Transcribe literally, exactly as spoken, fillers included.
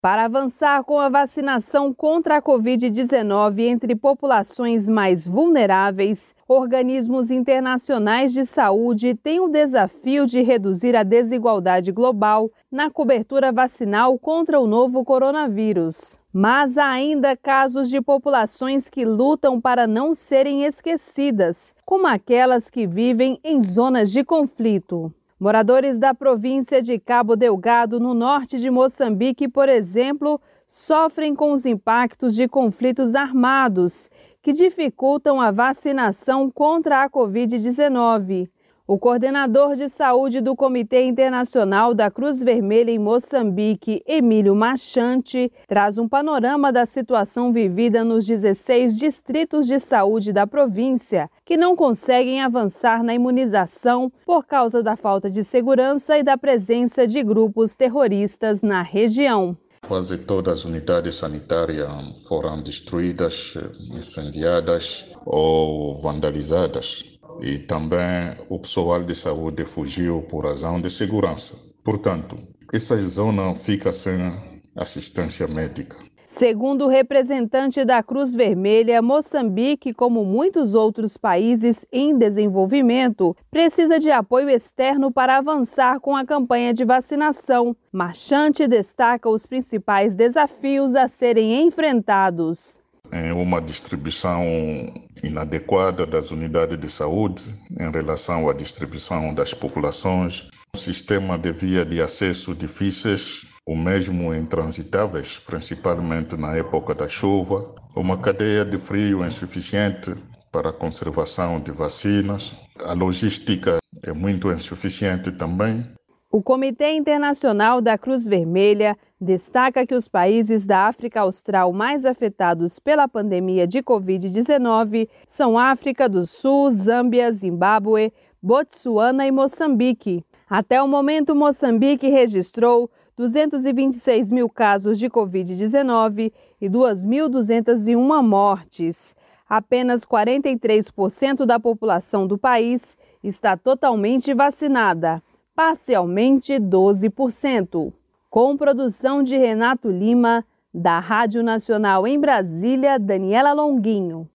Para avançar com a vacinação contra a covid dezenove entre populações mais vulneráveis, organismos internacionais de saúde têm o desafio de reduzir a desigualdade global na cobertura vacinal contra o novo coronavírus. Mas há ainda casos de populações que lutam para não serem esquecidas, como aquelas que vivem em zonas de conflito. Moradores da província de Cabo Delgado, no norte de Moçambique, por exemplo, sofrem com os impactos de conflitos armados que dificultam a vacinação contra a covid dezenove. O coordenador de saúde do Comitê Internacional da Cruz Vermelha em Moçambique, Emílio Machante, traz um panorama da situação vivida nos dezesseis distritos de saúde da província, que não conseguem avançar na imunização por causa da falta de segurança e da presença de grupos terroristas na região. Quase todas as unidades sanitárias foram destruídas, incendiadas ou vandalizadas. E também o pessoal de saúde fugiu por razão de segurança. Portanto, essa zona fica sem assistência médica. Segundo o representante da Cruz Vermelha, Moçambique, como muitos outros países em desenvolvimento, precisa de apoio externo para avançar com a campanha de vacinação. Machante destaca os principais desafios a serem enfrentados. É uma distribuição inadequada das unidades de saúde em relação à distribuição das populações, um sistema de via de acesso difíceis, ou mesmo intransitáveis, principalmente na época da chuva, uma cadeia de frio insuficiente para a conservação de vacinas, a logística é muito insuficiente também. O Comitê Internacional da Cruz Vermelha destaca que os países da África Austral mais afetados pela pandemia de covid dezenove são África do Sul, Zâmbia, Zimbábue, Botsuana e Moçambique. Até o momento, Moçambique registrou duzentos e vinte e seis mil casos de covid dezenove e duas mil duzentas e uma mortes. Apenas quarenta e três por cento da população do país está totalmente vacinada. Parcialmente doze por cento. Com produção de Renato Lima, da Rádio Nacional em Brasília, Daniela Longuinho.